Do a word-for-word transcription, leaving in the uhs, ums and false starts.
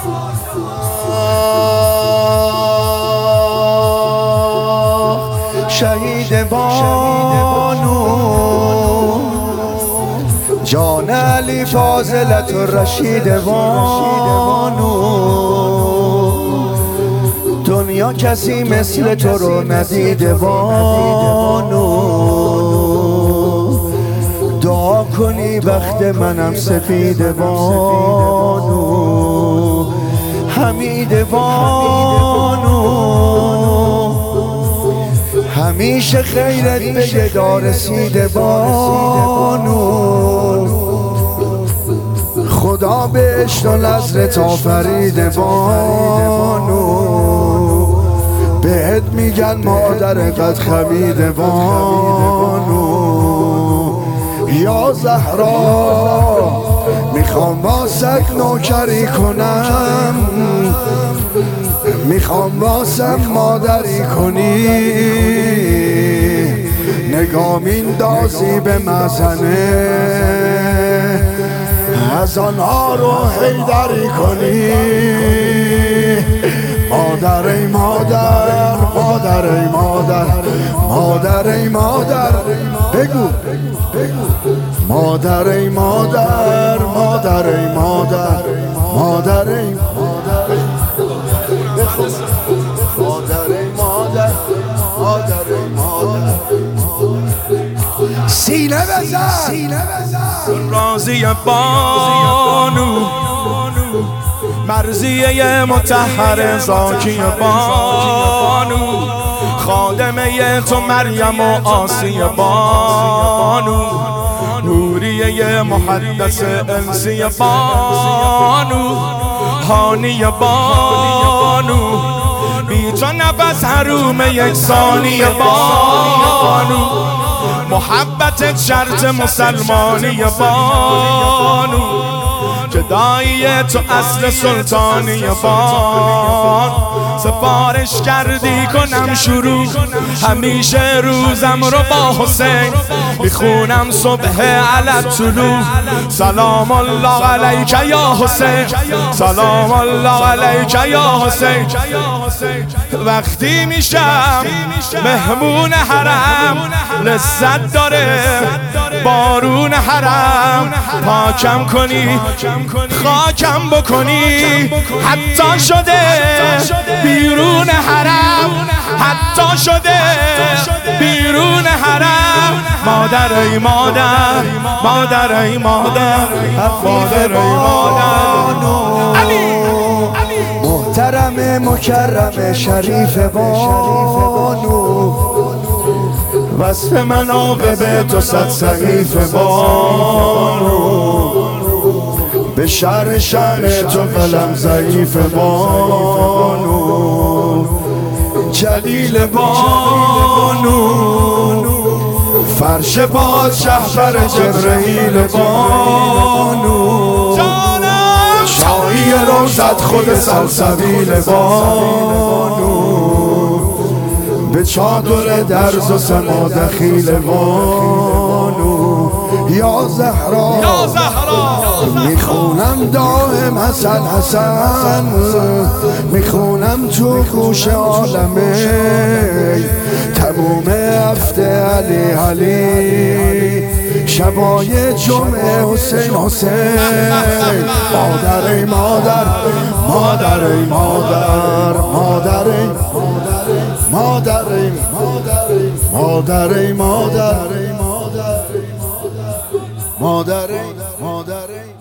شهید بانو جان علی فاضلت الرشید بانو، دنیا کسی مثل تو رو ندیده بانو، دعا کنی بخت منم سفید بانو، حمید بانو، همیشه خیرت به گدا رسیده بانو، خدا بهشت و نظرت آفریده بانو، بهت میگن مادر قد خمیده بانو، یا زهرا میخوام واسه نوکری کنم، میخوام واسه مادری کنی، نگام این دازی به مزنه از آنها رو حیدری کنی، مادر ای مادر، مادر ای مادر، مادر ای مادر، بگو مادر ای مادر، مادر ای مادر، مادر ای مادر، مادر ای مادر، مادر ای مادر، سینه بزن، سینه بزن. راضی بانو مرضیه مطهر زاکی بانو، خادمه تو مریم و آسی بانو، نوریه محدث انسی بانو، هانی بانو، بی تو نفس حروم یک ثانی بانو، محبت شرط مسلمانی بانو، که دایی تو اصل سلطانی بان، سفارش کردی کنم شروع همیشه روزم رو با حسین، میخونم صبح علت طلوع سلام الله علیک یا حسین، سلام الله علیک یا حسین، وقتی میشم مهمون حرم لذت داره بارون حرم، پاکم کنی خاکم بکنی، حتی شده بیرون حرم، حتی شده بیرون حرم، مادر ای مادر، مادر ای مادر، مادر ای مادر، محترم مکرم شریف بانو، وصف مناقب تو صد صحیف بانو، به شرح شأن تو قلم ضعیف بانو، جلیل بانو، فرش باز شهبر جبرئیل بانو، شاهی روزت خود سلسبیل بانو، به چادر درز و سما دخیل بانو، یا زهرا میخونم دائم حسن حسن، میخونم تو گوش عالمه تموم هفته علی علی، شبای جمعه حسین حسین، مادر ای مادر، مادر ای مادر، مادر ای مادر، مادر ای مادر، مادر ای مادر، مادر ای مادر،